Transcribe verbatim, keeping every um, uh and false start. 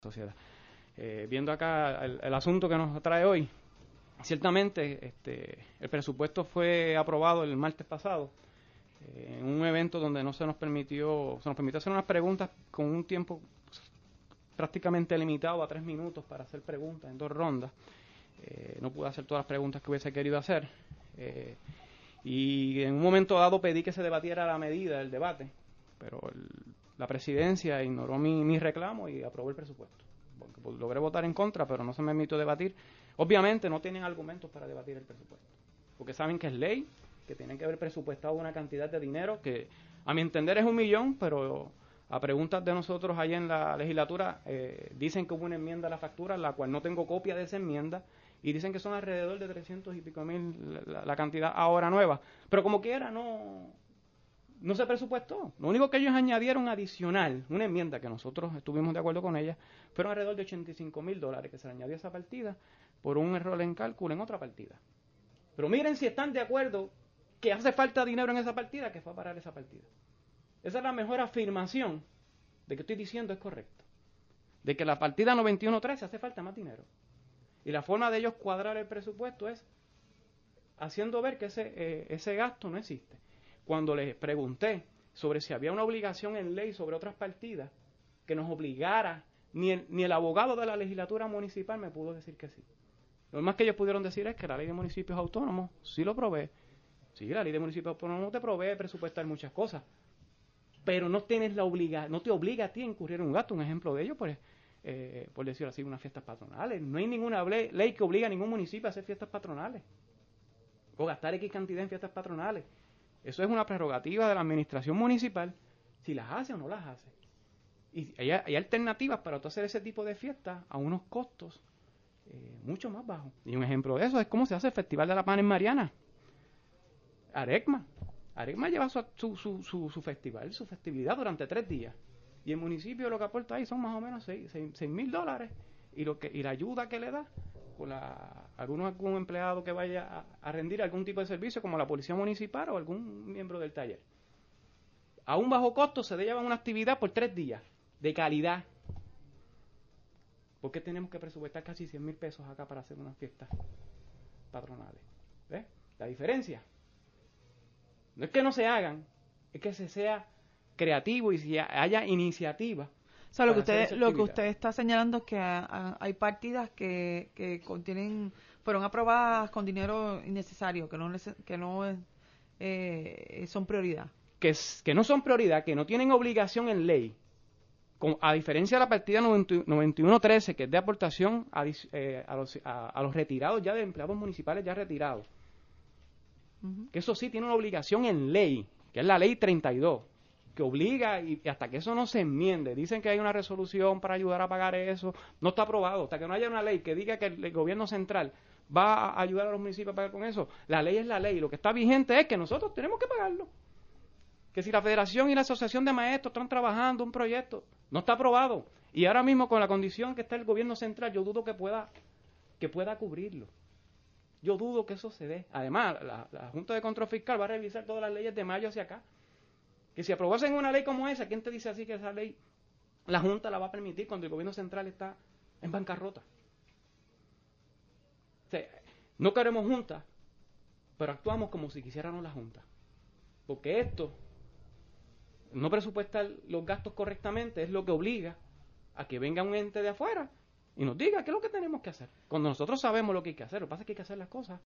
sociedad. Eh, viendo acá el, el asunto que nos trae hoy, ciertamente este, el presupuesto fue aprobado el martes pasado eh, en un evento donde no se nos permitió, se nos permitió hacer unas preguntas con un tiempo prácticamente limitado a tres minutos para hacer preguntas en dos rondas. Eh, no pude hacer todas las preguntas que hubiese querido hacer. Eh, y en un momento dado pedí que se debatiera la medida del debate, pero el, la presidencia ignoró mi, mi reclamo y aprobó el presupuesto. Porque, pues, logré votar en contra, pero no se me permitió debatir. Obviamente no tienen argumentos para debatir el presupuesto, porque saben que es ley, que tienen que haber presupuestado una cantidad de dinero que a mi entender es un millón, pero a preguntas de nosotros allá en la legislatura eh, dicen que hubo una enmienda a la factura, la cual no tengo copia de esa enmienda, y dicen que son alrededor de trescientos y pico mil la, la cantidad ahora nueva, pero como quiera no no se presupuestó. Lo único que ellos añadieron adicional, una enmienda que nosotros estuvimos de acuerdo con ella, fueron alrededor de ochenta y cinco mil dólares que se le añadió a esa partida por un error en cálculo en otra partida. Pero miren si están de acuerdo que hace falta dinero en esa partida, que fue a parar esa partida. Esa es la mejor afirmación de que estoy diciendo es correcto. De que la partida noventa y uno trece hace falta más dinero. Y la forma de ellos cuadrar el presupuesto es haciendo ver que ese, eh, ese gasto no existe. Cuando les pregunté sobre si había una obligación en ley sobre otras partidas que nos obligara, ni el, ni el abogado de la legislatura municipal me pudo decir que sí. Lo más que ellos pudieron decir es que la ley de municipios autónomos sí lo provee. Sí, la ley de municipios autónomos te provee presupuestar muchas cosas, pero no tienes la obliga, no te obliga a ti a incurrir en un gasto. Un ejemplo de ello, pues, eh, por decirlo así, unas fiestas patronales. No hay ninguna ley que obliga a ningún municipio a hacer fiestas patronales o gastar X cantidad en fiestas patronales. Eso es una prerrogativa de la administración municipal, si las hace o no las hace. Y hay, hay alternativas para hacer ese tipo de fiestas a unos costos eh, mucho más bajos. Y un ejemplo de eso es cómo se hace el Festival de la Pana en Mariana. Arecma. Arecma lleva su, su, su, su, su festival, su festividad durante tres días. Y el municipio lo que aporta ahí son más o menos seis mil dólares. Y, lo que, y la ayuda que le da con la, alguno, algún empleado que vaya a, a rendir algún tipo de servicio, como la policía municipal o algún miembro del taller. A un bajo costo se lleva una actividad por tres días, de calidad. ¿Por qué tenemos que presupuestar casi cien mil pesos acá para hacer unas fiestas patronales? ¿Ves? La diferencia. No es que no se hagan, es que se sea creativo y si haya iniciativa. O sea, lo que usted lo que usted está señalando es que a, a, hay partidas que, que contienen fueron aprobadas con dinero innecesario, que no que no eh, son prioridad. Que, que no son prioridad, que no tienen obligación en ley, con, a diferencia de la partida noventa y uno trece, que es de aportación a, eh, a, los, a, a los retirados ya de empleados municipales ya retirados. Uh-huh. Que eso sí tiene una obligación en ley, que es la ley treinta y dos. Que obliga, y hasta que eso no se enmiende, dicen que hay una resolución para ayudar a pagar eso, no está aprobado, hasta que no haya una ley que diga que el, el gobierno central va a ayudar a los municipios a pagar con eso, la ley es la ley, lo que está vigente es que nosotros tenemos que pagarlo. Que si la federación y la asociación de maestros están trabajando un proyecto, no está aprobado, y ahora mismo con la condición que está el gobierno central, yo dudo que pueda, que pueda cubrirlo. Yo dudo que eso se dé. Además, la, la Junta de Control Fiscal va a revisar todas las leyes de mayo hacia acá. Que si aprobasen una ley como esa, ¿quién te dice así que esa ley la Junta la va a permitir cuando el gobierno central está en bancarrota? O sea, no queremos Junta, pero actuamos como si quisiéramos la Junta. Porque esto, no presupuestar los gastos correctamente, es lo que obliga a que venga un ente de afuera y nos diga qué es lo que tenemos que hacer. Cuando nosotros sabemos lo que hay que hacer, lo que pasa es que hay que hacer las cosas